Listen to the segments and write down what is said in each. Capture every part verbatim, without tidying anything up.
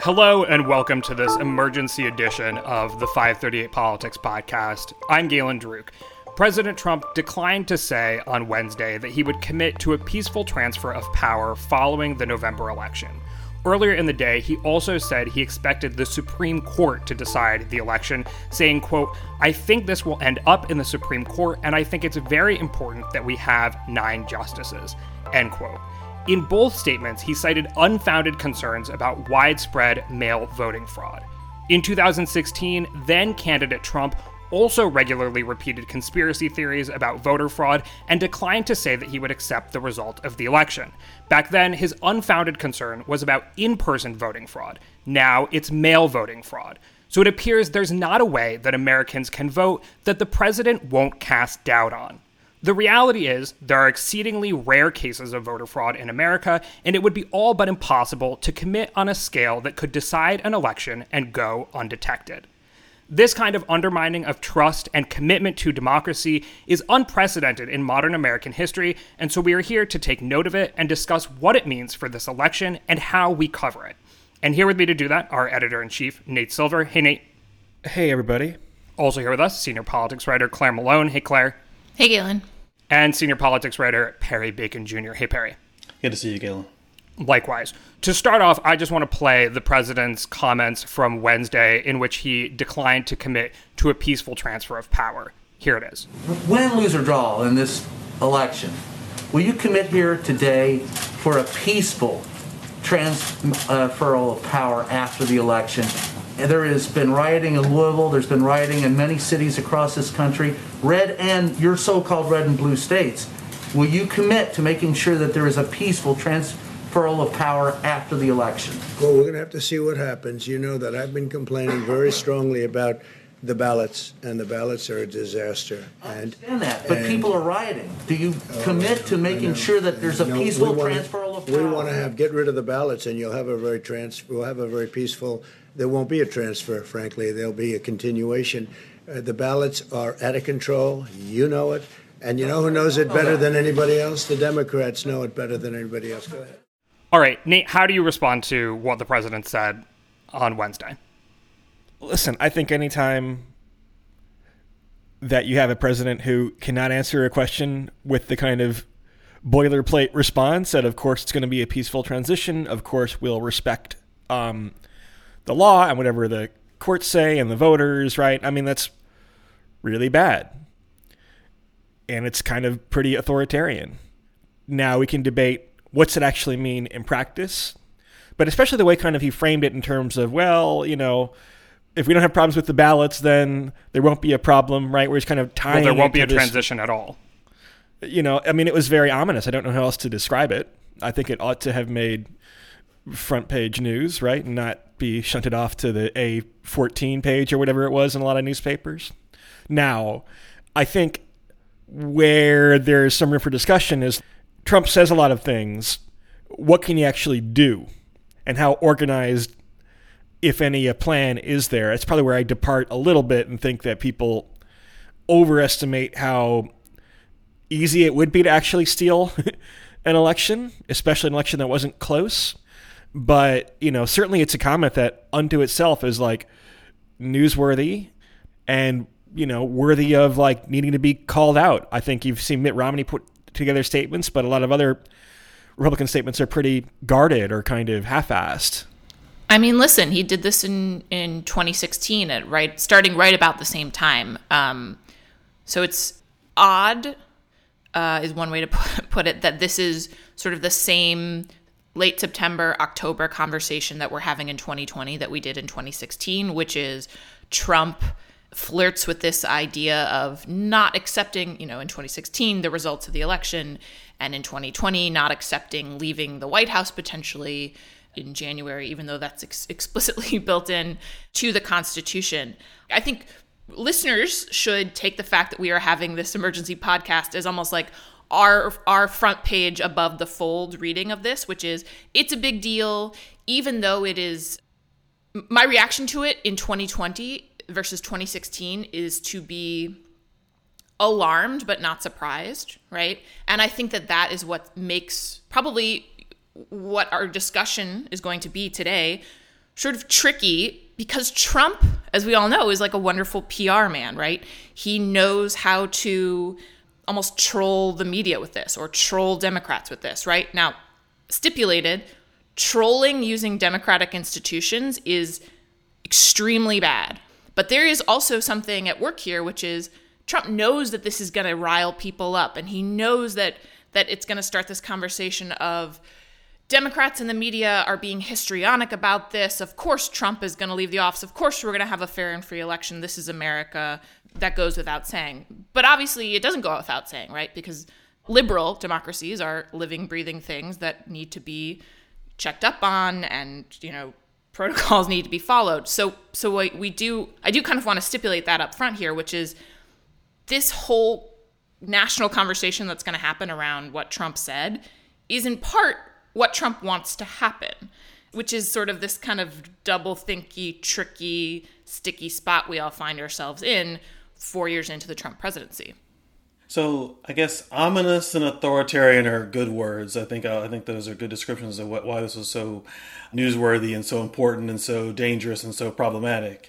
Hello and welcome to this emergency edition of the five thirty-eight Politics podcast. I'm Galen Druk. President Trump declined to say on Wednesday that he would commit to a peaceful transfer of power following the November election. Earlier in the day, he also said he expected the Supreme Court to decide the election, saying, quote, "I think this will end up in the Supreme Court, and I think it's very important that we have nine justices," end quote. In both statements, he cited unfounded concerns about widespread mail voting fraud. In two thousand sixteen, then-candidate Trump also regularly repeated conspiracy theories about voter fraud and declined to say that he would accept the result of the election. Back then, his unfounded concern was about in-person voting fraud. Now, it's mail voting fraud. So it appears there's not a way that Americans can vote that the president won't cast doubt on. The reality is, there are exceedingly rare cases of voter fraud in America, and it would be all but impossible to commit on a scale that could decide an election and go undetected. This kind of undermining of trust and commitment to democracy is unprecedented in modern American history, and so we are here to take note of it and discuss what it means for this election and how we cover it. And here with me to do that, our editor-in-chief, Nate Silver. Hey, Nate. Hey, everybody. Also here with us, senior politics writer Claire Malone. Hey, Claire. Hey, Galen. And senior politics writer Perry Bacon Junior Hey, Perry. Good to see you, Galen. Likewise. To start off, I just want to play the president's comments from Wednesday in which he declined to commit to a peaceful transfer of power. Here it is. Win, lose, or draw in this election, will you commit here today for a peaceful transfer of power after the election? There has been rioting in Louisville. There's been rioting in many cities across this country, red and your so-called red and blue states. Will you commit to making sure that there is a peaceful transfer of power after the election? Well, we're going to have to see what happens. You know that I've been complaining very strongly about the ballots, and the ballots are a disaster. I understand that, but people are rioting. Do you commit to making sure that there's a No, peaceful we wanna- transfer of power? We want to have get rid of the ballots, and you'll have a very trans. We'll have a very peaceful. There won't be a transfer, frankly. There'll be a continuation. Uh, the ballots are out of control. You know it, and you know who knows it better than anybody else? The Democrats know it better than anybody else. Go ahead. All right, Nate, how do you respond to what the president said on Wednesday? Listen, I think anytime that you have a president who cannot answer a question with the kind of boilerplate response that, of course, it's going to be a peaceful transition, of course, we'll respect um, the law and whatever the courts say and the voters, right? I mean, that's really bad. And it's kind of pretty authoritarian. Now we can debate what's it actually mean in practice, but especially the way kind of he framed it in terms of, well, you know, if we don't have problems with the ballots, then there won't be a problem, right? Where he's kind of tying. Well, there won't be a this, transition at all. You know, I mean, it was very ominous. I don't know how else to describe it. I think it ought to have made front page news, right? And not be shunted off to the A fourteen page or whatever it was in a lot of newspapers. Now, I think where there's some room for discussion is Trump says a lot of things. What can he actually do? And how organized, if any, a plan is there? It's probably where I depart a little bit and think that people overestimate how easy it would be to actually steal an election, especially an election that wasn't close. But, you know, certainly it's a comment that unto itself is like newsworthy and, you know, worthy of like needing to be called out. I think you've seen Mitt Romney put together statements, but a lot of other Republican statements are pretty guarded or kind of half-assed. I mean, listen, he did this in, in twenty sixteen, at right, starting right about the same time. Um, so it's odd, uh, is one way to put, put it, that this is sort of the same late September, October conversation that we're having in twenty twenty that we did in twenty sixteen, which is Trump flirts with this idea of not accepting, you know, in twenty sixteen, the results of the election, and in twenty twenty, not accepting leaving the White House potentially in January, even though that's ex- explicitly built in to the Constitution. I think listeners should take the fact that we are having this emergency podcast as almost like our our front page above the fold reading of this, which is, it's a big deal, even though it is, my reaction to it in twenty twenty versus twenty sixteen is to be alarmed but not surprised, right? And I think that that is what makes probably what our discussion is going to be today sort of tricky because Trump, as we all know, is like a wonderful P R man, right? He knows how to almost troll the media with this or troll Democrats with this, right? Now, stipulated, trolling using democratic institutions is extremely bad. But there is also something at work here, which is Trump knows that this is going to rile people up, and he knows that that it's going to start this conversation of Democrats and the media are being histrionic about this. Of course, Trump is going to leave the office. Of course, we're going to have a fair and free election. This is America. That goes without saying. But obviously, it doesn't go without saying, right? Because liberal democracies are living, breathing things that need to be checked up on, and, you know, protocols need to be followed. So, so we, we do, I do kind of want to stipulate that up front here, which is this whole national conversation that's going to happen around what Trump said is in part what Trump wants to happen, which is sort of this kind of double thinky, tricky, sticky spot we all find ourselves in four years into the Trump presidency. So I guess ominous and authoritarian are good words. I think I think those are good descriptions of what, why this was so newsworthy and so important and so dangerous and so problematic.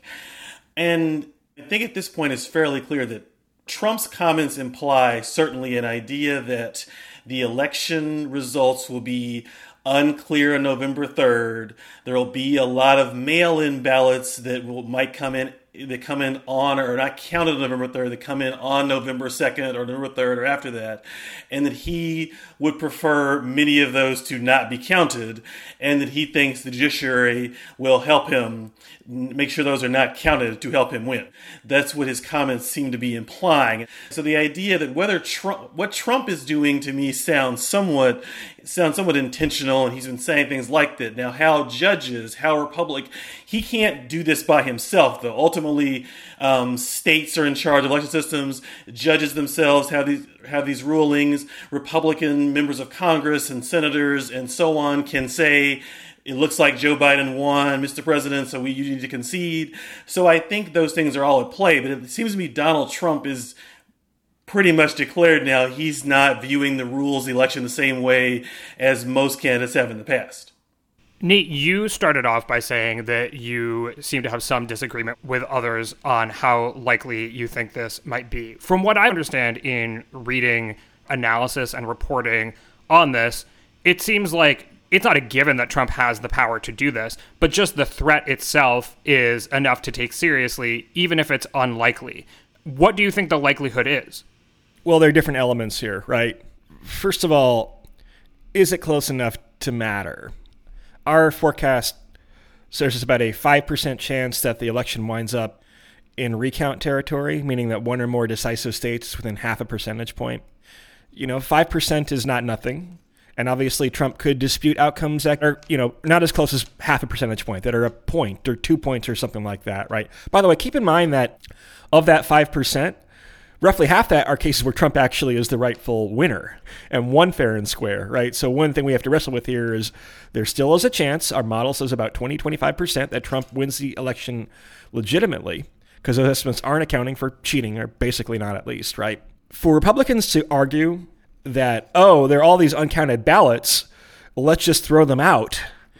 And I think at this point it's fairly clear that Trump's comments imply certainly an idea that the election results will be unclear on November third. There will be a lot of mail-in ballots that will, might come in that come in on or not counted on November third, that come in on November second or November third or after that, and that he would prefer many of those to not be counted, and that he thinks the judiciary will help him make sure those are not counted to help him win. That's what his comments seem to be implying. So the idea that whether Trump, what Trump is doing to me sounds somewhat sounds somewhat intentional, and he's been saying things like that. Now, how judges, how Republic, he can't do this by himself, though. Ultimately, um, states are in charge of election systems. Judges themselves have these have these rulings. Republican members of Congress and senators and so on can say, it looks like Joe Biden won, Mister President, so we you need to concede. So I think those things are all at play. But it seems to me Donald Trump is pretty much declared now he's not viewing the rules of the election the same way as most candidates have in the past. Nate, you started off by saying that you seem to have some disagreement with others on how likely you think this might be. From what I understand in reading analysis and reporting on this, it seems like it's not a given that Trump has the power to do this, but just the threat itself is enough to take seriously, even if it's unlikely. What do you think the likelihood is? Well, there are different elements here, right? First of all, is it close enough to matter? Our forecast says there's about a five percent chance that the election winds up in recount territory, meaning that one or more decisive states within half a percentage point. You know, five percent is not nothing. And obviously Trump could dispute outcomes that are, you know, not as close as half a percentage point, that are a point or two points or something like that, right? By the way, keep in mind that of that five percent, roughly half that are cases where Trump actually is the rightful winner and won fair and square, right? So one thing we have to wrestle with here is there still is a chance, our model says about twenty, twenty-five percent, that Trump wins the election legitimately, because those estimates aren't accounting for cheating, or basically not at least, right? For Republicans to argue that, oh, there are all these uncounted ballots, let's just throw them out,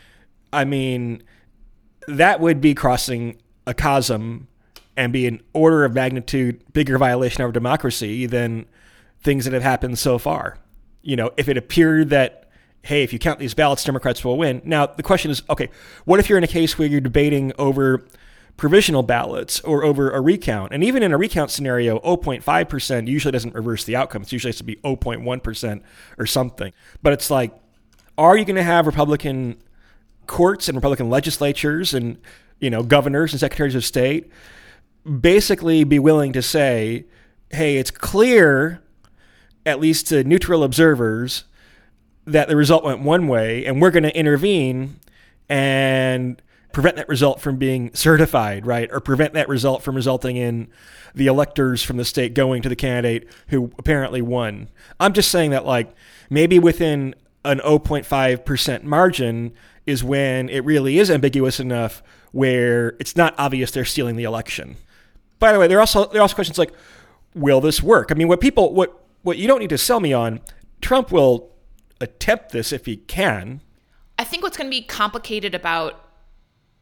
I mean, that would be crossing a chasm and be an order of magnitude bigger violation of our democracy than things that have happened so far. You know, if it appeared that, hey, if you count these ballots, Democrats will win. Now, the question is, okay, what if you're in a case where you're debating over provisional ballots or over a recount? And even in a recount scenario, zero point five percent usually doesn't reverse the outcome. It's usually has to be zero point one percent or something. But it's like, are you going to have Republican courts and Republican legislatures and, you know, governors and secretaries of state basically be willing to say, hey, it's clear, at least to neutral observers, that the result went one way, and we're going to intervene and prevent that result from being certified, right? Or prevent that result from resulting in the electors from the state going to the candidate who apparently won. I'm just saying that, like, maybe within an zero point five percent margin is when it really is ambiguous enough where it's not obvious they're stealing the election. By the way, there are also there are also questions like, will this work? I mean, what people what what you don't need to sell me on, Trump will attempt this if he can. I think what's going to be complicated about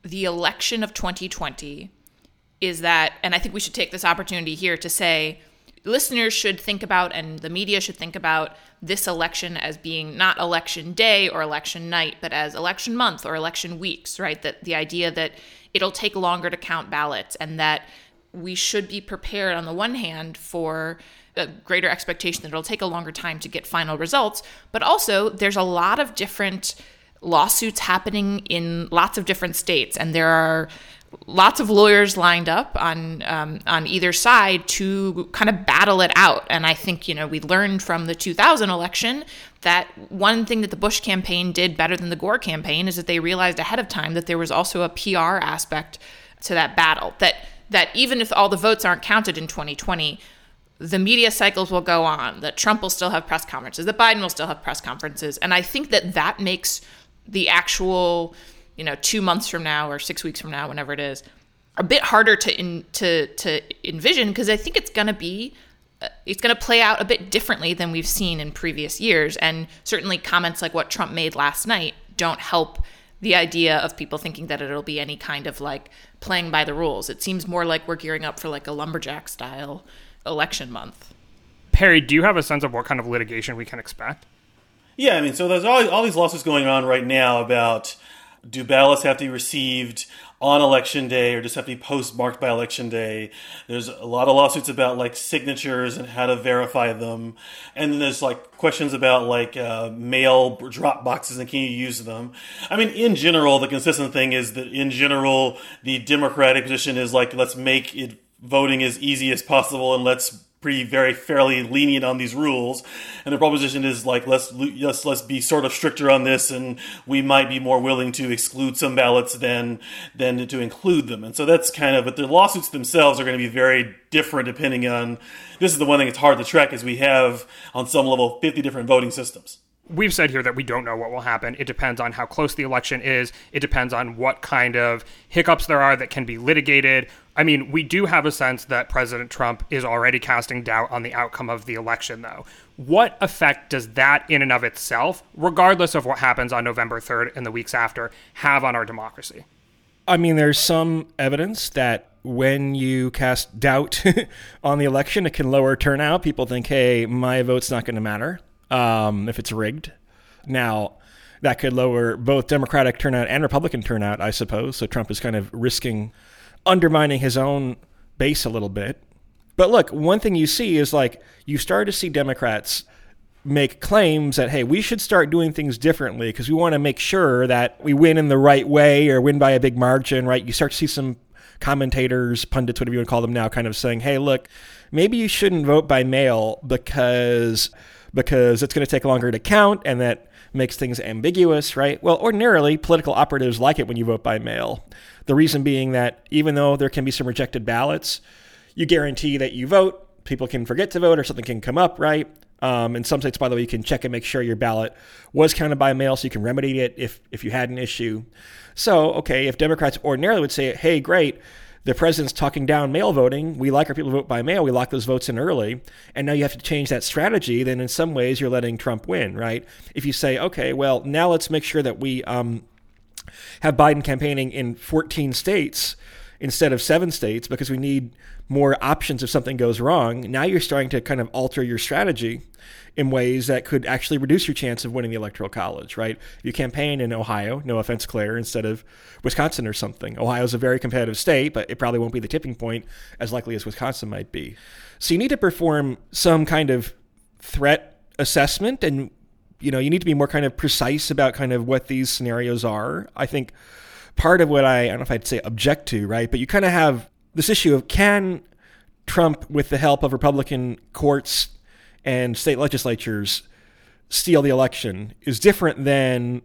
the election of twenty twenty is that, and I think we should take this opportunity here to say, listeners should think about, and the media should think about, this election as being not election day or election night, but as election month or election weeks, right? That the idea that it'll take longer to count ballots, and that we should be prepared on the one hand for a greater expectation that it'll take a longer time to get final results, but also there's a lot of different lawsuits happening in lots of different states, and there are lots of lawyers lined up on um, on either side to kind of battle it out. And I think, you know, we learned from the two thousand election that one thing that the Bush campaign did better than the Gore campaign is that they realized ahead of time that there was also a P R aspect to that battle, that that even if all the votes aren't counted in twenty twenty, the media cycles will go on, that Trump will still have press conferences, that Biden will still have press conferences. And I think that that makes the actual, you know, two months from now or six weeks from now, whenever it is, a bit harder to in, to to envision, because I think it's going to be, uh, it's going to play out a bit differently than we've seen in previous years. And certainly comments like what Trump made last night don't help the idea of people thinking that it'll be any kind of like playing by the rules. It seems more like we're gearing up for like a lumberjack style election month. Perry, do you have a sense of what kind of litigation we can expect? Yeah, I mean, so there's all, all these lawsuits going on right now about, do ballots have to be received on election day or just have to be postmarked by election day? There's a lot of lawsuits about like signatures and how to verify them. And then there's like questions about like uh, mail drop boxes and can you use them? I mean, in general, the consistent thing is that in general, the Democratic position is like, let's make it voting as easy as possible and let's pretty very fairly lenient on these rules, and the proposition is like let's let's let's be sort of stricter on this, and we might be more willing to exclude some ballots than than to include them. And so that's kind of, but the lawsuits themselves are going to be very different depending on. This is the one thing that's hard to track, is we have on some level fifty different voting systems. We've said here that we don't know what will happen. It depends on how close the election is. It depends on what kind of hiccups there are that can be litigated. I mean, we do have a sense that President Trump is already casting doubt on the outcome of the election, though. What effect does that in and of itself, regardless of what happens on November third and the weeks after, have on our democracy? I mean, there's some evidence that when you cast doubt on the election, it can lower turnout. People think, hey, my vote's not going to matter. Um, if it's rigged. Now, that could lower both Democratic turnout and Republican turnout, I suppose. So Trump is kind of risking undermining his own base a little bit. But look, one thing you see is like you start to see Democrats make claims that, hey, we should start doing things differently because we want to make sure that we win in the right way or win by a big margin, right? You start to see some commentators, pundits, whatever you want to call them now, kind of saying, hey, look, maybe you shouldn't vote by mail because... because it's going to take longer to count, and that makes things ambiguous, right? Well, ordinarily, political operatives like it when you vote by mail. The reason being that even though there can be some rejected ballots, you guarantee that you vote. People can forget to vote or something can come up, right? Um, in some states, by the way, you can check and make sure your ballot was counted by mail so you can remedy it if, if you had an issue. So, okay, if Democrats ordinarily would say, hey, great, the president's talking down mail voting. We like our people to vote by mail. We lock those votes in early. And now you have to change that strategy. Then in some ways, you're letting Trump win, right? If you say, okay, well, now let's make sure that we um, have Biden campaigning in fourteen states instead of seven states because we need more options if something goes wrong. Now you're starting to kind of alter your strategy in ways that could actually reduce your chance of winning the Electoral College, right? You campaign in Ohio, no offense, Claire, instead of Wisconsin or something. Ohio's a very competitive state, but it probably won't be the tipping point as likely as Wisconsin might be. So you need to perform some kind of threat assessment, and you know, you need to be more kind of precise about kind of what these scenarios are. I think part of what I, I don't know if I'd say object to, right? But you kind of have this issue of, can Trump, with the help of Republican courts and state legislatures, steal the election? Is different than,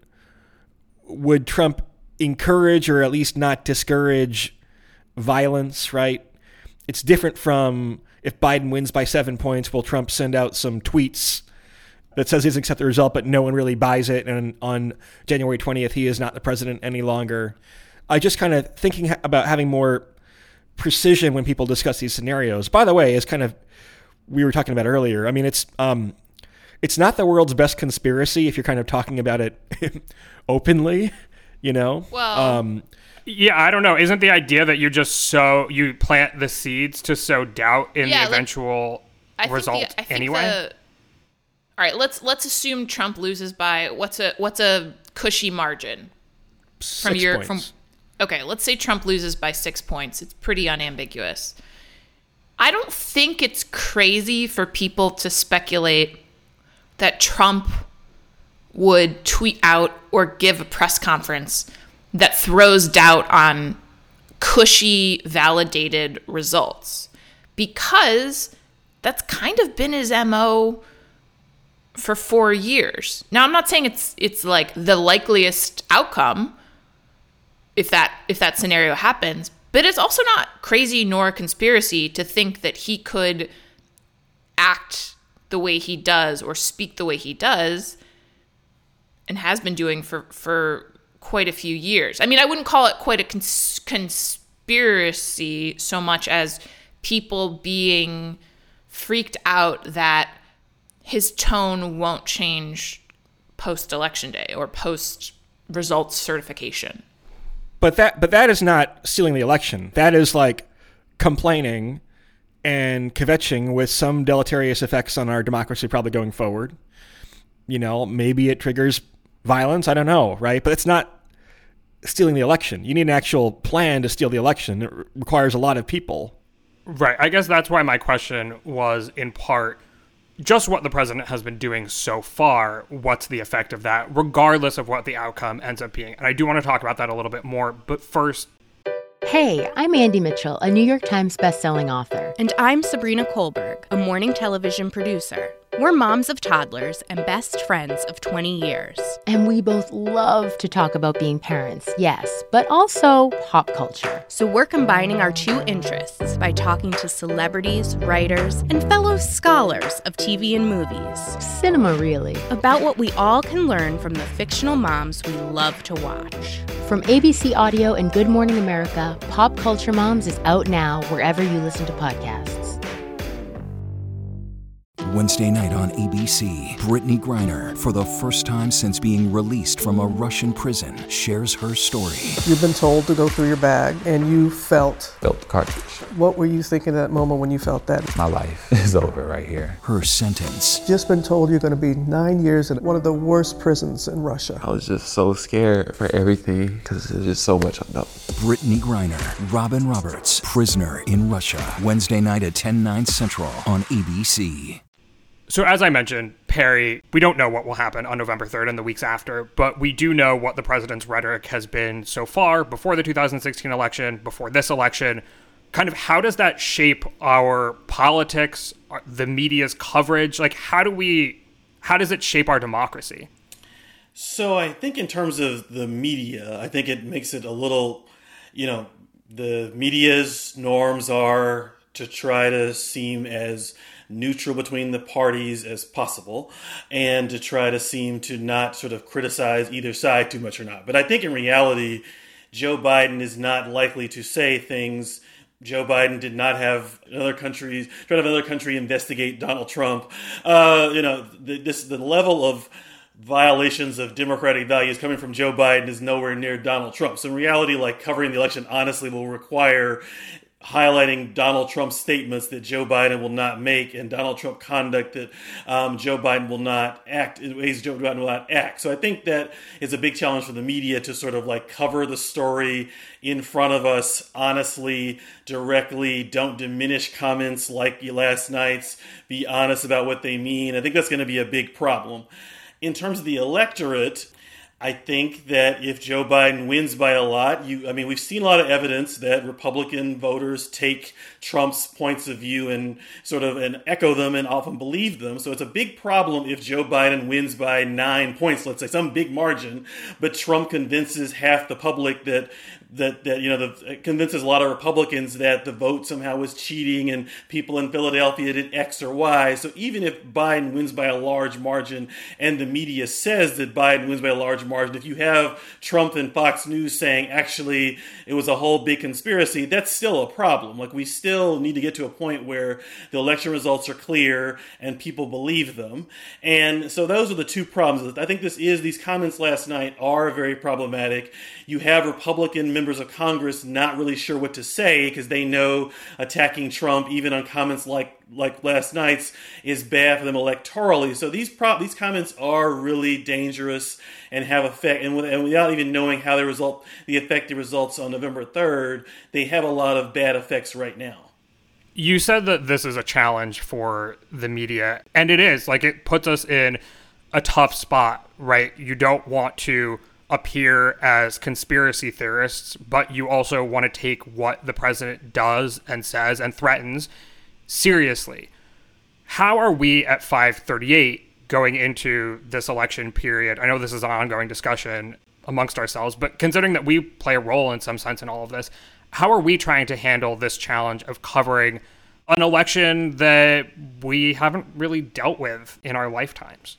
would Trump encourage or at least not discourage violence, right? It's different from, if Biden wins by seven points, will Trump send out some tweets that says he doesn't accept the result, but no one really buys it, and on January twentieth, he is not the president any longer. I just kind of thinking about having more precision when people discuss these scenarios. By the way, is kind of, we were talking about earlier. I mean, it's um, it's not the world's best conspiracy if you're kind of talking about it openly. you know? Well, um, Yeah, I don't know. Isn't the idea that you just sow, you plant the seeds to sow doubt in Yeah, the like, eventual I think result the, I think anyway? The, all right, let's let's assume Trump loses by what's a what's a cushy margin from six your points. from. Okay, let's say Trump loses by six points. It's pretty unambiguous. I don't think it's crazy for people to speculate that Trump would tweet out or give a press conference that throws doubt on cushy, validated results, because that's kind of been his M O for four years. Now, I'm not saying it's it's like the likeliest outcome if that if that scenario happens, but it's also not crazy nor a conspiracy to think that he could act the way he does or speak the way he does and has been doing for, for quite a few years. I mean, I wouldn't call it quite a cons- conspiracy so much as people being freaked out that his tone won't change post-election day or post-results certification. But that but that is not stealing the election. That is like complaining and kvetching with some deleterious effects on our democracy probably going forward. You know, maybe it triggers violence. I don't know, right? But it's not stealing the election. You need an actual plan to steal the election. It requires a lot of people. Right. I guess that's why my question was, in part, just what the president has been doing so far. What's the effect of that, regardless of what the outcome ends up being? And I do want to talk about that a little bit more. But first... Hey, I'm Andy Mitchell, a New York Times bestselling author. And I'm Sabrina Kohlberg, a morning television producer. We're moms of toddlers and best friends of twenty years. And we both love to talk about being parents, yes, but also pop culture. So we're combining our two interests by talking to celebrities, writers, and fellow scholars of T V and movies. Cinema, really. About what we all can learn from the fictional moms we love to watch. From A B C Audio and Good Morning America, Pop Culture Moms is out now wherever you listen to podcasts. Wednesday night on A B C, Brittany Griner, for the first time since being released from a Russian prison, shares her story. You've been told to go through your bag, and you felt... Felt the cartridge. What were you thinking at that moment when you felt that? My life is over right here. Her sentence. Just been told you're going to be nine years in one of the worst prisons in Russia. I was just so scared for everything, because there's just so much unknown. Brittany Griner, Robin Roberts, Prisoner in Russia. Wednesday night at ten, nine Central on A B C. So as I mentioned, Perry, we don't know what will happen on November third and the weeks after, but we do know what the president's rhetoric has been so far, before the two thousand sixteen election, before this election. Kind of how does that shape our politics, the media's coverage? Like, how do we, how does it shape our democracy? So I think in terms of the media, I think it makes it a little, you know, the media's norms are to try to seem as neutral between the parties as possible, and to try to seem to not sort of criticize either side too much or not. But I think in reality, Joe Biden is not likely to say things. Joe Biden did not have another country, try to have another country investigate Donald Trump. Uh, you know, the, this the level of violations of democratic values coming from Joe Biden is nowhere near Donald Trump. So in reality, like, covering the election honestly will require highlighting Donald Trump's statements that Joe Biden will not make, and Donald Trump conduct that um, Joe Biden will not act in ways Joe Biden will not act. So I think that is a big challenge for the media to sort of like cover the story in front of us honestly, directly, don't diminish comments like last night's, be honest about what they mean. I think that's going to be a big problem. In terms of the electorate, I think that if Joe Biden wins by a lot, you, I mean, we've seen a lot of evidence that Republican voters take Trump's points of view and sort of and echo them and often believe them. So it's a big problem if Joe Biden wins by nine points, let's say some big margin, but Trump convinces half the public that that, that you know, the, convinces a lot of Republicans that the vote somehow was cheating and people in Philadelphia did X or Y. So even if Biden wins by a large margin and the media says that Biden wins by a large margin, if you have Trump and Fox News saying actually it was a whole big conspiracy, that's still a problem. Like, we still need to get to a point where the election results are clear and people believe them. And so those are the two problems. I think this is, these comments last night are very problematic. You have Republican members of Congress not really sure what to say because they know attacking Trump, even on comments like like last night's, is bad for them electorally. So these pro- these comments are really dangerous and have effect. And, with, and without even knowing how they result, the effective results on November third, they have a lot of bad effects right now. You said that this is a challenge for the media, and it is. Like, it puts us in a tough spot, right? You don't want to appear as conspiracy theorists, but you also want to take what the president does and says and threatens seriously. How are we at five thirty-eight going into this election period? I know this is an ongoing discussion amongst ourselves, but considering that we play a role in some sense in all of this, how are we trying to handle this challenge of covering an election that we haven't really dealt with in our lifetimes?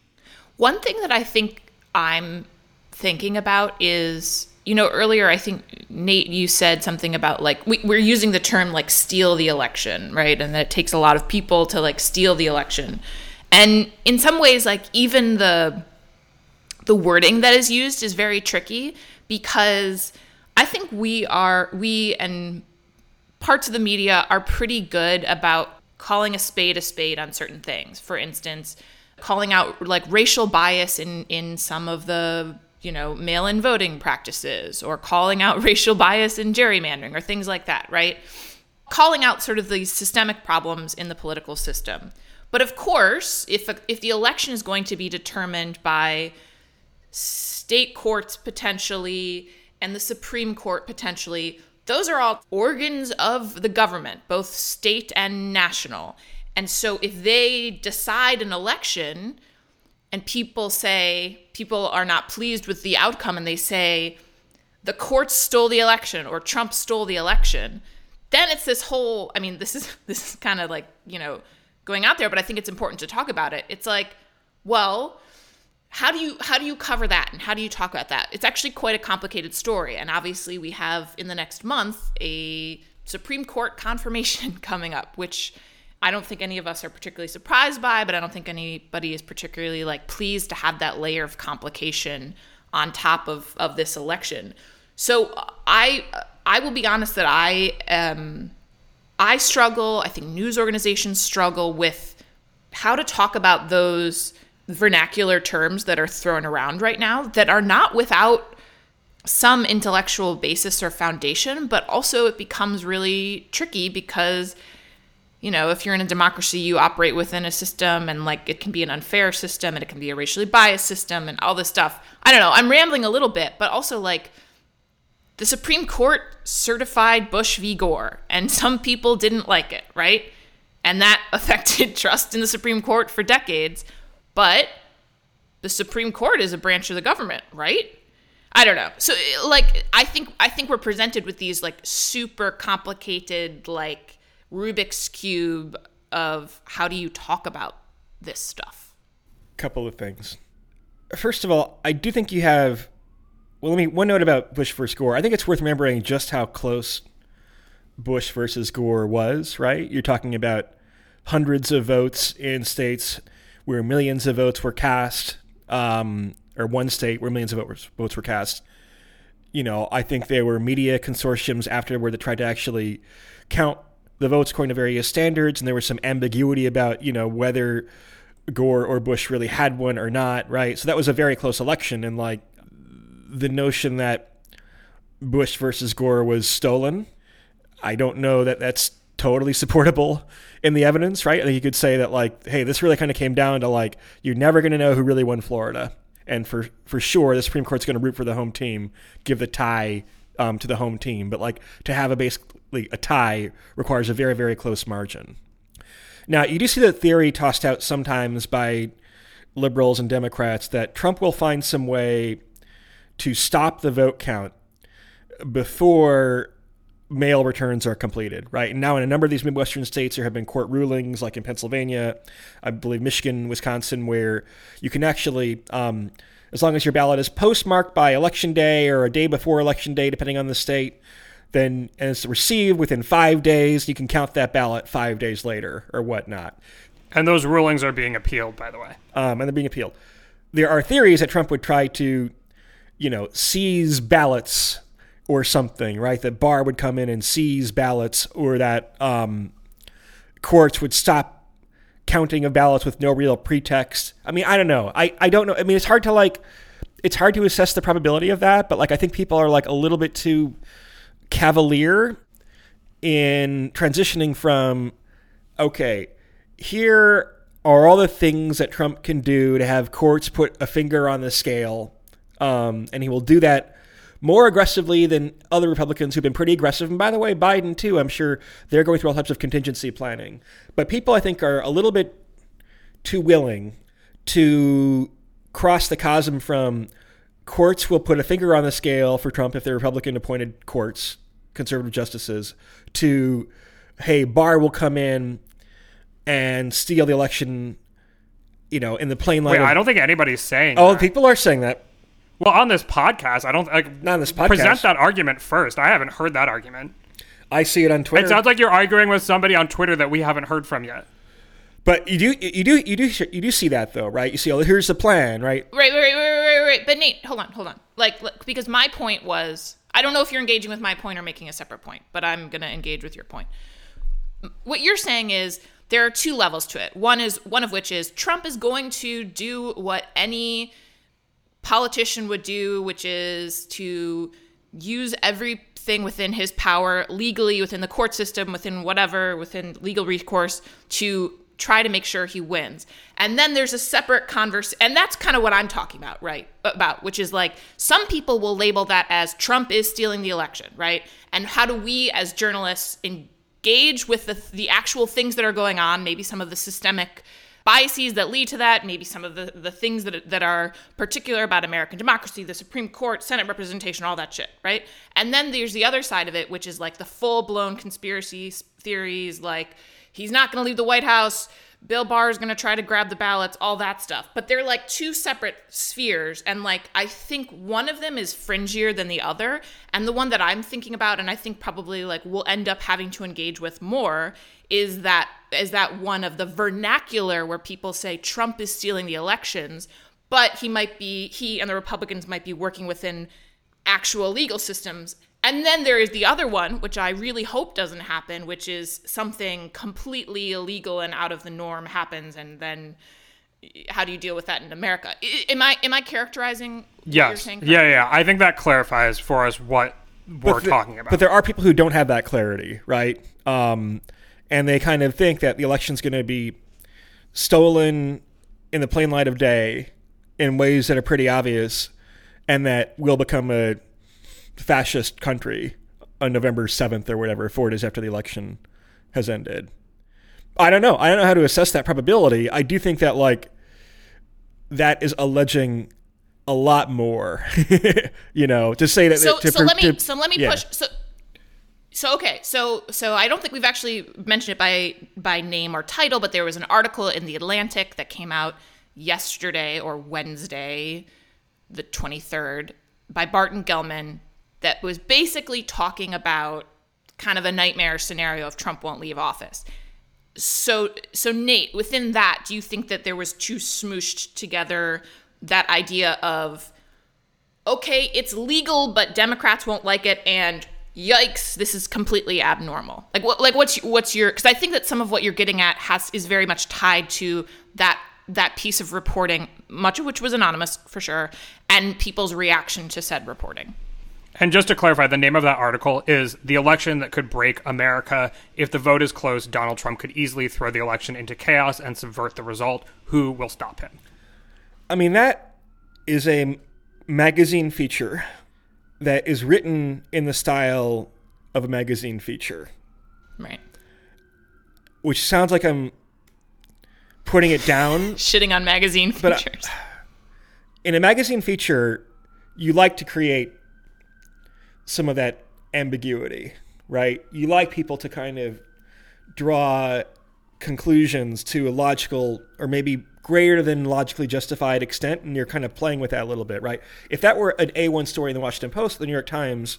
One thing that I think I'm thinking about is, you know, earlier I think, Nate, you said something about like we, we're using the term like steal the election, right? And that it takes a lot of people to like steal the election. And in some ways, like even the the wording that is used is very tricky, because I think we are, we and parts of the media are pretty good about calling a spade a spade on certain things. For instance, calling out like racial bias in, in some of the, you know, mail-in voting practices, or calling out racial bias in gerrymandering or things like that, right? Calling out sort of these systemic problems in the political system. But of course, if if the election is going to be determined by state courts potentially and the Supreme Court potentially, those are all organs of the government, both state and national. And so if they decide an election and people say, people are not pleased with the outcome and they say, the courts stole the election or Trump stole the election, then it's this whole, I mean, this is this is kind of like, you know, going out there, but I think it's important to talk about it. It's like, well, how do you how do you cover that, and how do you talk about that? It's actually quite a complicated story. And obviously we have in the next month a Supreme Court confirmation coming up, which I don't think any of us are particularly surprised by, but I don't think anybody is particularly like pleased to have that layer of complication on top of, of this election. So I I will be honest that I um I struggle, I think news organizations struggle with how to talk about those vernacular terms that are thrown around right now that are not without some intellectual basis or foundation, but also it becomes really tricky because, you know, if you're in a democracy, you operate within a system, and like it can be an unfair system and it can be a racially biased system and all this stuff. I don't know, I'm rambling a little bit, but also like the Supreme Court certified Bush v. Gore, and some people didn't like it, right? And that affected trust in the Supreme Court for decades. But the Supreme Court is a branch of the government, right? I don't know. So like, I think, I think we're presented with these like super complicated, like Rubik's Cube of how do you talk about this stuff? Couple of things. First of all, I do think you have, well, let me, one note about Bush versus Gore. I think it's worth remembering just how close Bush versus Gore was, right? You're talking about hundreds of votes in states where millions of votes were cast, um, or one state where millions of votes were cast. You know, I think there were media consortiums afterward that tried to actually count the votes according to various standards, and there was some ambiguity about, you know, whether Gore or Bush really had one or not, right? So that was a very close election, and like the notion that Bush versus Gore was stolen, I don't know that that's totally supportable in the evidence, right? I think you could say that like, hey, this really kind of came down to like, you're never going to know who really won Florida. And for, for sure, the Supreme Court's going to root for the home team, give the tie um, to the home team. But like to have a basically a tie requires a very, very close margin. Now, you do see the theory tossed out sometimes by liberals and Democrats that Trump will find some way to stop the vote count before mail returns are completed, right? And now in a number of these Midwestern states, there have been court rulings, like in Pennsylvania, I believe Michigan, Wisconsin, where you can actually, um, as long as your ballot is postmarked by Election Day or a day before Election Day, depending on the state, then and it's received within five days, you can count that ballot five days later or whatnot. And those rulings are being appealed, by the way. Um, and they're being appealed. There are theories that Trump would try to, you know, seize ballots or something, right? That Barr would come in and seize ballots, or that um, courts would stop counting of ballots with no real pretext. I mean, I don't know. I, I don't know. I mean, it's hard to like, it's hard to assess the probability of that, but like, I think people are like a little bit too cavalier in transitioning from, okay, here are all the things that Trump can do to have courts put a finger on the scale, um, and he will do that more aggressively than other Republicans who've been pretty aggressive. And by the way, Biden too, I'm sure they're going through all types of contingency planning. But people, I think, are a little bit too willing to cross the chasm from courts will put a finger on the scale for Trump if they're Republican-appointed courts, conservative justices, to, hey, Barr will come in and steal the election, you know, in the plain light Wait, of... I don't think anybody's saying Oh, that. people are saying that. Well, on this podcast, I don't... Like, Not on this podcast. Present that argument first. I haven't heard that argument. I see it on Twitter. It sounds like you're arguing with somebody on Twitter that we haven't heard from yet. But you do, you do, you do, you do see that though, right? You see, oh, here's the plan, right? Right, right, right, right, right, right. But Nate, hold on, hold on. Like, look, because my point was, I don't know if you're engaging with my point or making a separate point, but I'm going to engage with your point. What you're saying is there are two levels to it. One is one of which is Trump is going to do what any politician would do, which is to use everything within his power legally, within the court system, within whatever, within legal recourse, to try to make sure he wins. And then there's a separate converse, and that's kind of what I'm talking about, right? About, which is like, some people will label that as Trump is stealing the election, right? And how do we as journalists engage with the, the actual things that are going on, maybe some of the systemic biases that lead to that, maybe some of the, the things that that are particular about American democracy, the Supreme Court, Senate representation, all that shit, right? And then there's the other side of it, which is like the full-blown conspiracy theories, like he's not going to leave the White House, Bill Barr is going to try to grab the ballots, all that stuff. But they're like two separate spheres, and like I think one of them is fringier than the other, and the one that I'm thinking about, and I think probably like we'll end up having to engage with more, is that is that one of the vernacular where people say Trump is stealing the elections, but he might be, he and the Republicans might be working within actual legal systems. And then there is the other one, which I really hope doesn't happen, which is something completely illegal and out of the norm happens, and then how do you deal with that in America? Am I am I characterizing what yes. you're saying? Yeah, yeah. I think that clarifies for us what we're but the, talking about. But there are people who don't have that clarity, right? Um, and they kind of think that the election's going to be stolen in the plain light of day in ways that are pretty obvious, and that we'll become a fascist country on November seventh or whatever, four days after the election has ended. I don't know. I don't know how to assess that probability. I do think that, like, that is alleging a lot more, you know, to say that. So, to, so to, let me, to, so let me yeah. push. So, so okay. So, so I don't think we've actually mentioned it by by name or title, but there was an article in The Atlantic that came out yesterday or Wednesday, the twenty-third, by Barton Gellman, that was basically talking about kind of a nightmare scenario if Trump won't leave office. So, so Nate, within that, do you think that there was too smooshed together that idea of, okay, it's legal, but Democrats won't like it, and yikes, this is completely abnormal? Like, what, like what's what's your? Because I think that some of what you're getting at has is very much tied to that that piece of reporting, much of which was anonymous for sure, and people's reaction to said reporting. And just to clarify, the name of that article is The Election That Could Break America. If the vote is close, Donald Trump could easily throw the election into chaos and subvert the result. Who will stop him? I mean, that is a magazine feature that is written in the style of a magazine feature. Right. Which sounds like I'm putting it down. Shitting on magazine features. But in a magazine feature, you like to create some of that ambiguity, right? You like people to kind of draw conclusions to a logical or maybe greater than logically justified extent, and you're kind of playing with that a little bit, right? If that were an A one story in the Washington Post, the New York Times,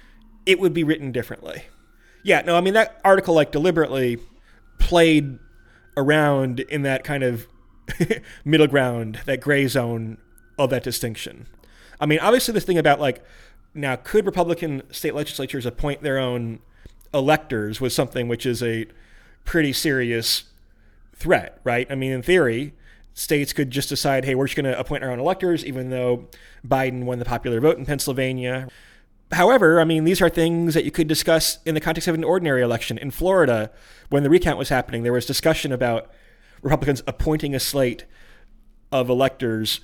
it would be written differently. Yeah, no, I mean, that article like deliberately played around in that kind of middle ground, that gray zone of that distinction. I mean, obviously this thing about like, now could Republican state legislatures appoint their own electors was something which is a pretty serious threat, right? I mean, in theory, states could just decide, hey, we're just going to appoint our own electors, even though Biden won the popular vote in Pennsylvania. However, I mean, these are things that you could discuss in the context of an ordinary election. In Florida, when the recount was happening, there was discussion about Republicans appointing a slate of electors.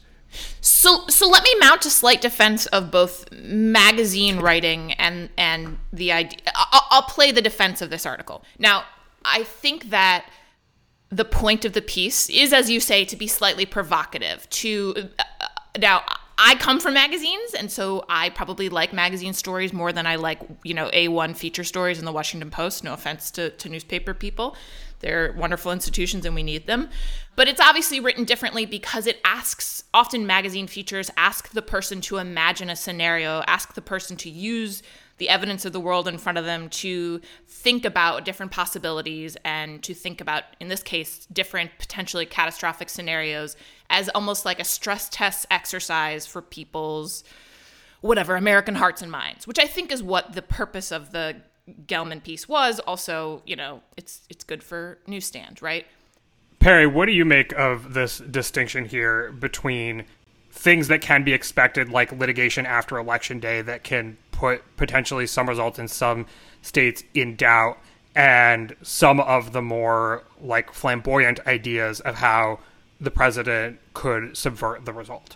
So, so let me mount a slight defense of both magazine writing and and the idea. I'll, I'll play the defense of this article. Now, I think that the point of the piece is, as you say, to be slightly provocative. To uh, now, I come from magazines, and so I probably like magazine stories more than I like, you know, A one feature stories in the Washington Post. No offense to, to newspaper people. They're wonderful institutions and we need them. But it's obviously written differently because it asks, often magazine features ask the person to imagine a scenario, ask the person to use the evidence of the world in front of them to think about different possibilities and to think about, in this case, different potentially catastrophic scenarios as almost like a stress test exercise for people's, whatever, American hearts and minds, which I think is what the purpose of the Gelman piece was. Also, you know, it's it's good for newsstand, right? Perry, what do you make of this distinction here between things that can be expected, like litigation after Election Day that can put potentially some results in some states in doubt, and some of the more like flamboyant ideas of how the president could subvert the result?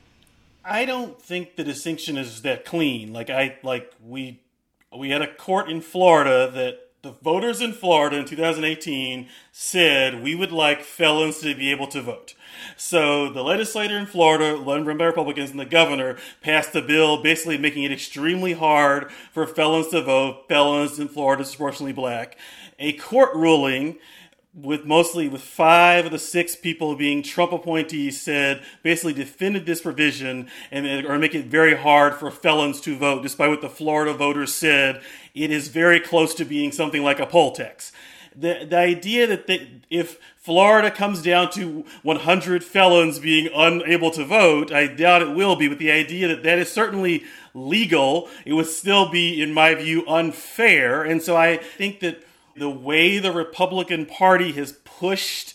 I don't think the distinction is that clean. Like I like we we had a court in Florida that the voters in Florida in two thousand eighteen said we would like felons to be able to vote. So the legislator in Florida, run by Republicans, and the governor passed a bill basically making it extremely hard for felons to vote, felons in Florida disproportionately black. A court ruling with mostly with five of the six people being Trump appointees said basically defended this provision and or make it very hard for felons to vote, despite what the Florida voters said. It is very close to being something like a poll tax. The the idea that they, if Florida comes down to one hundred felons being unable to vote, I doubt it will be, but the idea that that is certainly legal, it would still be, in my view, unfair. And so I think that the way the Republican Party has pushed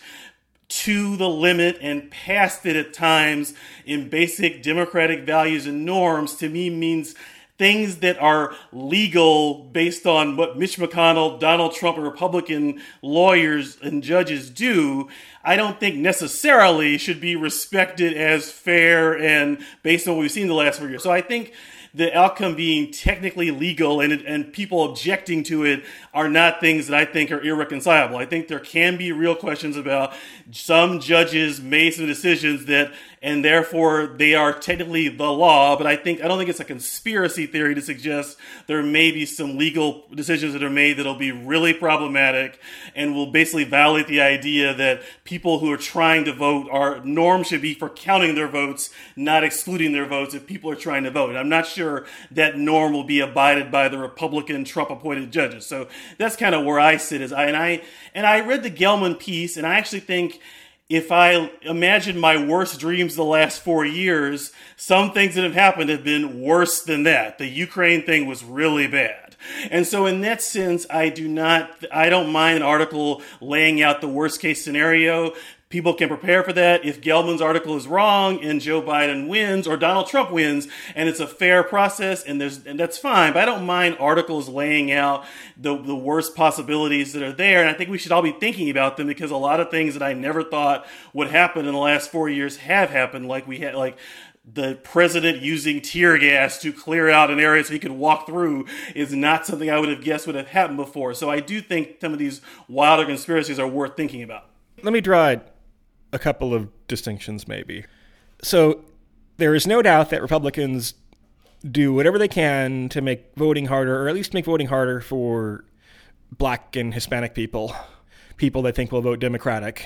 to the limit and past it at times in basic democratic values and norms, to me means things that are legal based on what Mitch McConnell, Donald Trump, and Republican lawyers and judges do, I don't think necessarily should be respected as fair and based on what we've seen the last four years. So I think the outcome being technically legal and and people objecting to it are not things that I think are irreconcilable. I think there can be real questions about some judges made some decisions that, and therefore they are technically the law, but I think I don't think it's a conspiracy theory to suggest there may be some legal decisions that are made that'll be really problematic and will basically violate the idea that people who are trying to vote, our norm should be for counting their votes, not excluding their votes if people are trying to vote. And I'm not sure that norm will be abided by the Republican Trump-appointed judges. So that's kind of where I sit. As I and I and I read the Gelman piece, and I actually think if I imagine my worst dreams the last four years, some things that have happened have been worse than that. The Ukraine thing was really bad. And so in that sense, I do not, I don't mind an article laying out the worst case scenario. People can prepare for that. If Gelman's article is wrong and Joe Biden wins or Donald Trump wins and it's a fair process and there's and that's fine. But I don't mind articles laying out the, the worst possibilities that are there. And I think we should all be thinking about them because a lot of things that I never thought would happen in the last four years have happened. Like we had, like the president using tear gas to clear out an area so he could walk through is not something I would have guessed would have happened before. So I do think some of these wilder conspiracies are worth thinking about. Let me draw a couple of distinctions, maybe. So there is no doubt that Republicans do whatever they can to make voting harder, or at least make voting harder for Black and Hispanic people, people that think will vote Democratic.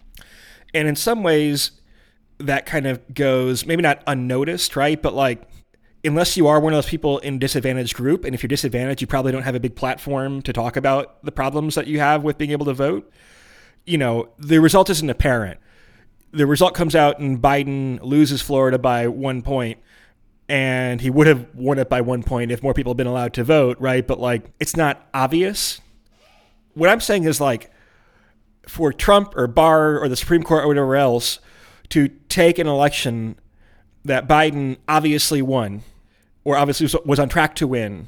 And in some ways, that kind of goes, maybe not unnoticed, right? But like, unless you are one of those people in a disadvantaged group, and if you're disadvantaged, you probably don't have a big platform to talk about the problems that you have with being able to vote. You know, the result isn't apparent. The result comes out and Biden loses Florida by one point. And he would have won it by one point if more people had been allowed to vote, right? But like, it's not obvious. What I'm saying is like, for Trump or Barr or the Supreme Court or whatever else to take an election that Biden obviously won, or obviously was on track to win,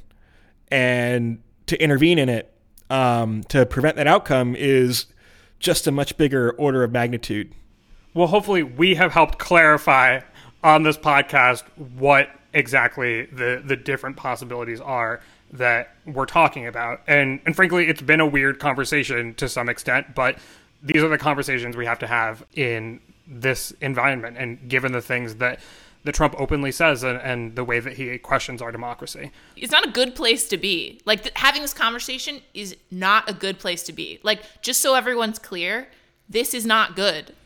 and to intervene in it um, to prevent that outcome is just a much bigger order of magnitude. Well, hopefully we have helped clarify on this podcast what exactly the, the different possibilities are that we're talking about. And and frankly, it's been a weird conversation to some extent, but these are the conversations we have to have in this environment, and given the things that, that Trump openly says and, and the way that he questions our democracy. It's not a good place to be. Like, th- having this conversation is not a good place to be. Like, just so everyone's clear, this is not good.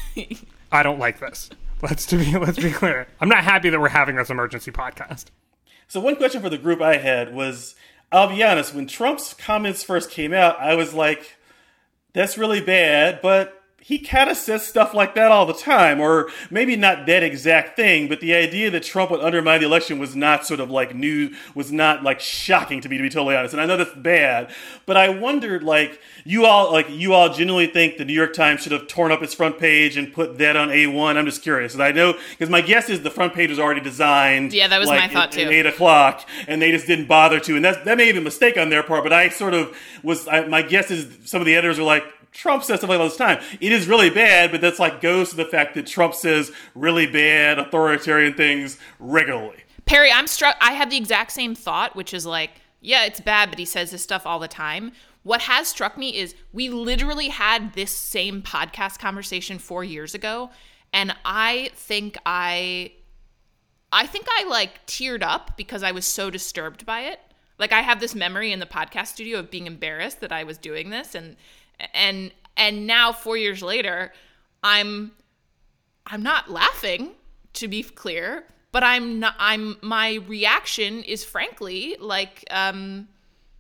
I don't like this. Let's to be let's be clear. I'm not happy that we're having this emergency podcast. So one question for the group I had was, I'll be honest, when Trump's comments first came out, I was like, that's really bad, but he kind of says stuff like that all the time, or maybe not that exact thing, but the idea that Trump would undermine the election was not sort of like new, was not like shocking to me, to be totally honest. And I know that's bad, but I wondered, like, you all, like, you all genuinely think the New York Times should have torn up its front page and put that on A one? I'm just curious. And I know, because my guess is the front page was already designed. Yeah, that was like, my thought at, too. At eight o'clock, and they just didn't bother to. And that's, that may have been a mistake on their part, but I sort of was, I, my guess is some of the editors were like, Trump says stuff like all this time. It is really bad, but that's like goes to the fact that Trump says really bad authoritarian things regularly. Perry, I'm struck. I had the exact same thought, which is like, yeah, it's bad, but he says this stuff all the time. What has struck me is we literally had this same podcast conversation four years ago, and I think I, I think I like teared up because I was so disturbed by it. Like, I have this memory in the podcast studio of being embarrassed that I was doing this, and and and now four years later, I'm I'm not laughing, to be clear, but I'm not. I'm my reaction is frankly like um,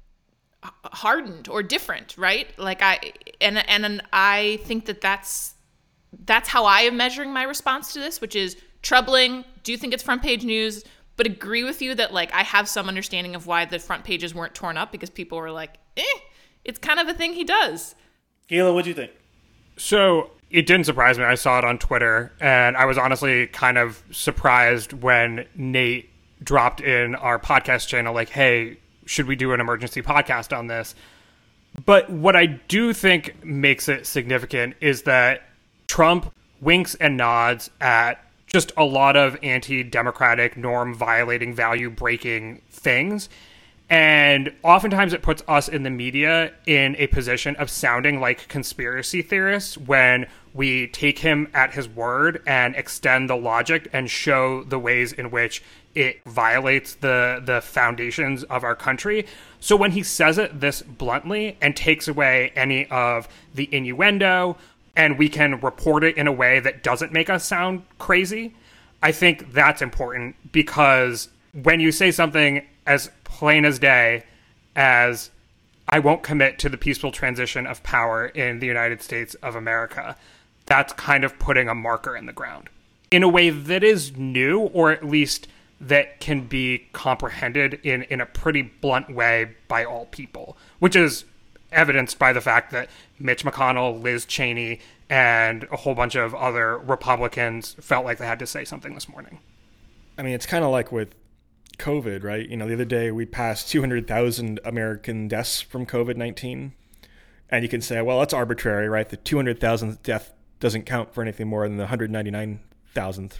hardened or different, right? Like I and and I think that that's that's how I am measuring my response to this, which is troubling. Do you think it's front page news? But agree with you that like I have some understanding of why the front pages weren't torn up, because people were like, eh, it's kind of a thing he does. Gayla, what do you think? So it didn't surprise me. I saw it on Twitter, and I was honestly kind of surprised when Nate dropped in our podcast channel, like, hey, should we do an emergency podcast on this? But what I do think makes it significant is that Trump winks and nods at just a lot of anti-democratic, norm-violating, value-breaking things. And oftentimes it puts us in the media in a position of sounding like conspiracy theorists when we take him at his word and extend the logic and show the ways in which it violates the, the foundations of our country. So when he says it this bluntly and takes away any of the innuendo, and we can report it in a way that doesn't make us sound crazy, I think that's important, because when you say something as plain as day as, I won't commit to the peaceful transition of power in the United States of America, that's kind of putting a marker in the ground in a way that is new, or at least that can be comprehended in, in a pretty blunt way by all people, which is evidenced by the fact that Mitch McConnell, Liz Cheney, and a whole bunch of other Republicans felt like they had to say something this morning. I mean, it's kind of like with COVID, right? You know, the other day we passed two hundred thousand American deaths from COVID nineteen. And you can say, well, that's arbitrary, right? The two hundred thousandth death doesn't count for anything more than the one hundred ninety-nine thousandth.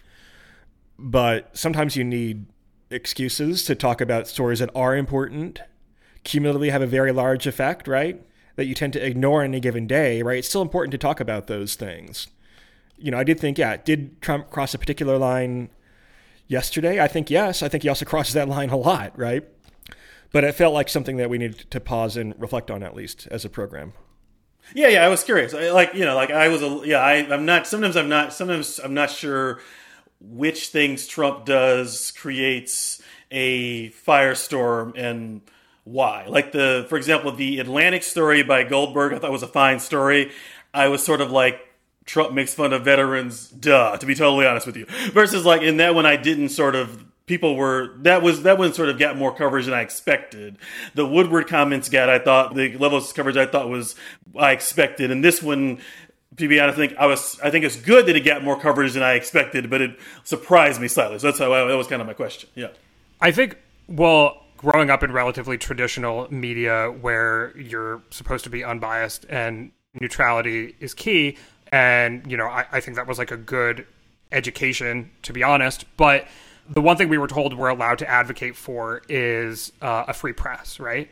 But sometimes you need excuses to talk about stories that are important, cumulatively have a very large effect, right? That you tend to ignore on any given day, right? It's still important to talk about those things. You know, I did think, yeah, did Trump cross a particular line? yesterday? I think yes. I think he also crosses that line a lot, right? But it felt like something that we needed to pause and reflect on, at least as a program. Yeah, yeah, I was curious. I, like, you know, like I was, a, yeah, I, I'm not, sometimes I'm not, sometimes I'm not sure which things Trump does creates a firestorm and why. Like the, for example, the Atlantic story by Goldberg, I thought was a fine story. I was sort of like, Trump makes fun of veterans, duh, to be totally honest with you. Versus like in that one, I didn't sort of, people were, that was, that one sort of got more coverage than I expected. The Woodward comments got, I thought, the level of coverage I thought was, I expected. And this one, to be honest, I think I was, I think it's good that it got more coverage than I expected, but it surprised me slightly. So that's how, I, that was kind of my question. Yeah. I think, well, growing up in relatively traditional media where you're supposed to be unbiased and neutrality is key. And, you know, I, I think that was like a good education, to be honest. But the one thing we were told we're allowed to advocate for is uh, a free press, right?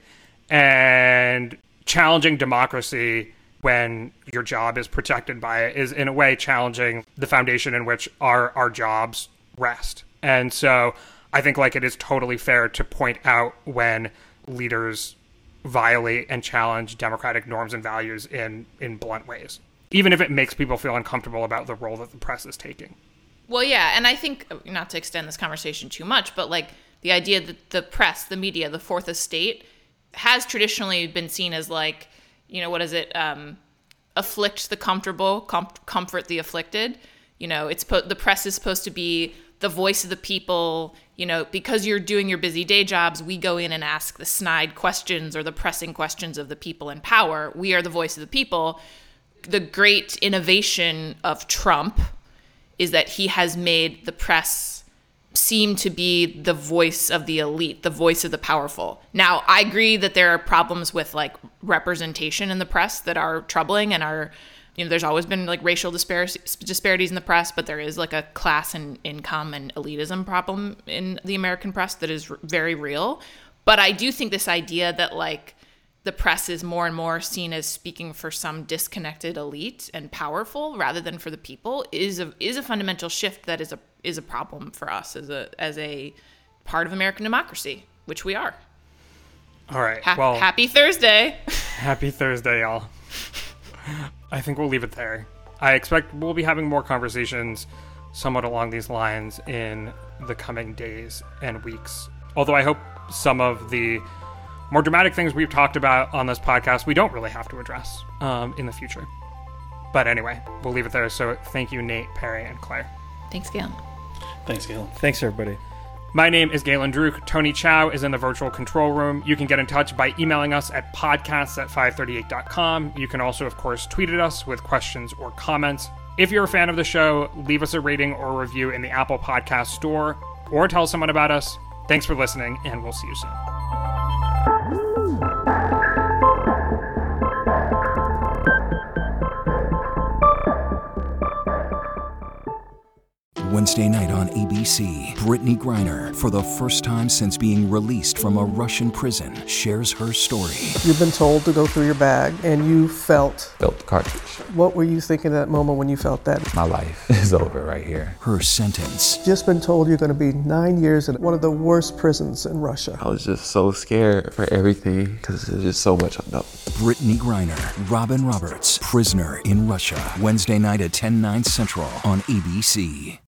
And challenging democracy when your job is protected by it is, in a way, challenging the foundation in which our, our jobs rest. And so I think like it is totally fair to point out when leaders violate and challenge democratic norms and values in, in blunt ways, even if it makes people feel uncomfortable about the role that the press is taking. Well, yeah, and I think, not to extend this conversation too much, but like the idea that the press, the media, the fourth estate has traditionally been seen as like, you know, what is it? Um, afflict the comfortable, com- comfort the afflicted. You know, it's po- the press is supposed to be the voice of the people. You know, because you're doing your busy day jobs, we go in and ask the snide questions or the pressing questions of the people in power. We are the voice of the people. The great innovation of Trump is that he has made the press seem to be the voice of the elite, the voice of the powerful. Now, I agree that there are problems with like representation in the press that are troubling and are, you know, there's always been like racial disparities disparities in the press, but there is like a class and income and elitism problem in the American press that is r- very real. But I do think this idea that like the press is more and more seen as speaking for some disconnected elite and powerful rather than for the people is a is a fundamental shift that is a is a problem for us as a as a part of American democracy, which we are. All right. Ha- well, happy Thursday. Happy Thursday, y'all. I think we'll leave it there. I expect we'll be having more conversations somewhat along these lines in the coming days and weeks. Although I hope some of the more dramatic things we've talked about on this podcast, we don't really have to address um, in the future. But anyway, we'll leave it there. So thank you, Nate, Perry, and Claire. Thanks, Galen. Thanks, Galen. Thanks, everybody. My name is Galen Druk. Tony Chow is in the virtual control room. You can get in touch by emailing us at podcasts at five thirty-eight dot com. You can also, of course, tweet at us with questions or comments. If you're a fan of the show, leave us a rating or review in the Apple Podcast Store or tell someone about us. Thanks for listening, and we'll see you soon. Wednesday night on A B C, Brittany Griner, for the first time since being released from a Russian prison, shares her story. You've been told to go through your bag, and you felt... Felt the cartridge. What were you thinking at that moment when you felt that? My life is over right here. Her sentence. Just been told you're going to be nine years in one of the worst prisons in Russia. I was just so scared for everything because there's just so much unknown. Brittany Griner, Robin Roberts, Prisoner in Russia. Wednesday night at ten, nine Central on A B C.